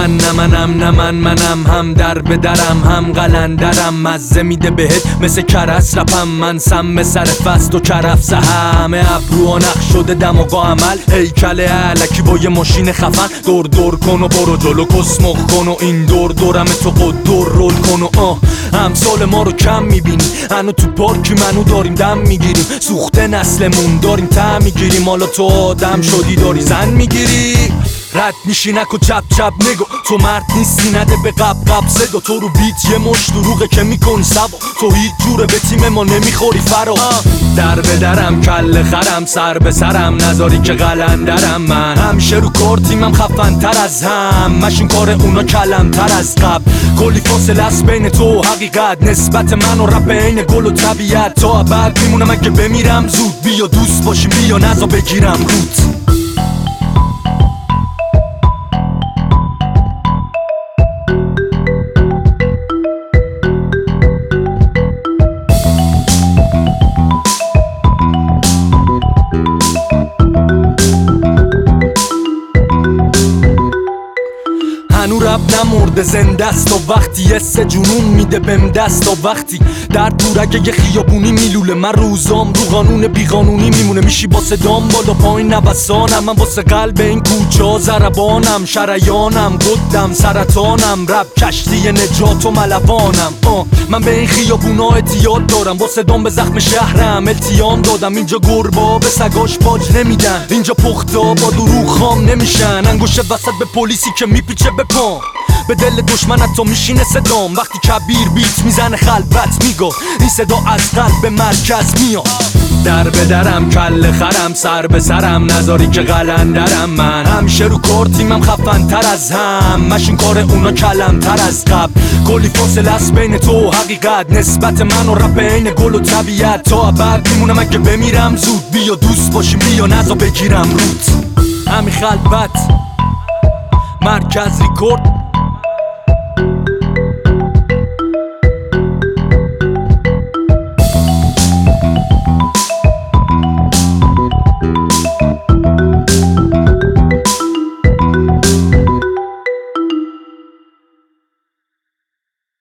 منم هم در به درم هم قلندرم، مزه میده بهت مثل کرس رپم، من سم سر فست و کرفس همه ابرو و نقش شده دماغا عمل، هیکل علکی با یه ماشین خفن، دور کن و برو جلو کسمخ کن و این دورم تو قدر رول کن و همسال ما رو کم میبینی، هنو تو پارکی منو داریم دم میگیریم، سوخته نسلمون داریم تم میگیریم، حالا تو آدم شدی داری زن میگیری، رد میشی نکو چپ نگو، تو مرد نیستی نده به قب صدا، تو رو بیت یه مش دروغه که میکنی سبا، تو هیچ جوره به تیم ما نمیخوری فرا، در به درم کل خرم سر به سرم نذاری که قلندرم، من همیشه رو کار تیمم خفن تر از هم، مشین کار اونا کلم تر از قبل، کلی فاصله است بین تو و حقیقت، نسبت من و رپ عین گل و طبیعت، تا بعد میمونم اگه بمیرم زود، بیا دوست باشیم بیا نزا بگیرم روت. هنو رب نمرده زنده است و وقتی یه سه جنون میده بهم دست و وقتی در دورگه یه خیابونی میلوله، من روزام رو قانون بیقانونی میمونه، میشی با صدام بالا پایین نوسانم، من واسه قلب این کوچه ها ضربانم، شریانم قدم سرطانم، رب کشتی نجات و ملوانم، من به این خیابونا اعتیاد دارم، با صدام به زخم شهرم التیام دادم، اینجا گربا به سگاش باج نمیدن، اینجا پختا با دروغ خام نمیشن، انگوشه وسط به پلیسی که میپیچه به پام، به دل دشمنت تا میشینه صدام، وقتی کبیر بیت میزنه خلبت میگو این صدا از قلب به مرکز میاد، در به درم کل خرم سر به سرم نذاری که قلندرم، من همیشه رو کار تیمم خفن تر از هم، مشین کار اونا کلم تر از قبل، کلی فاصله است بین تو و حقیقت، نسبت من و رپ عین گل و طبیعت، تا بعد میمونم اگه بمیرم زود، بیا دوست باشیم بیا نزا بگیرم روت، همین خلبت مرکز ریکورد.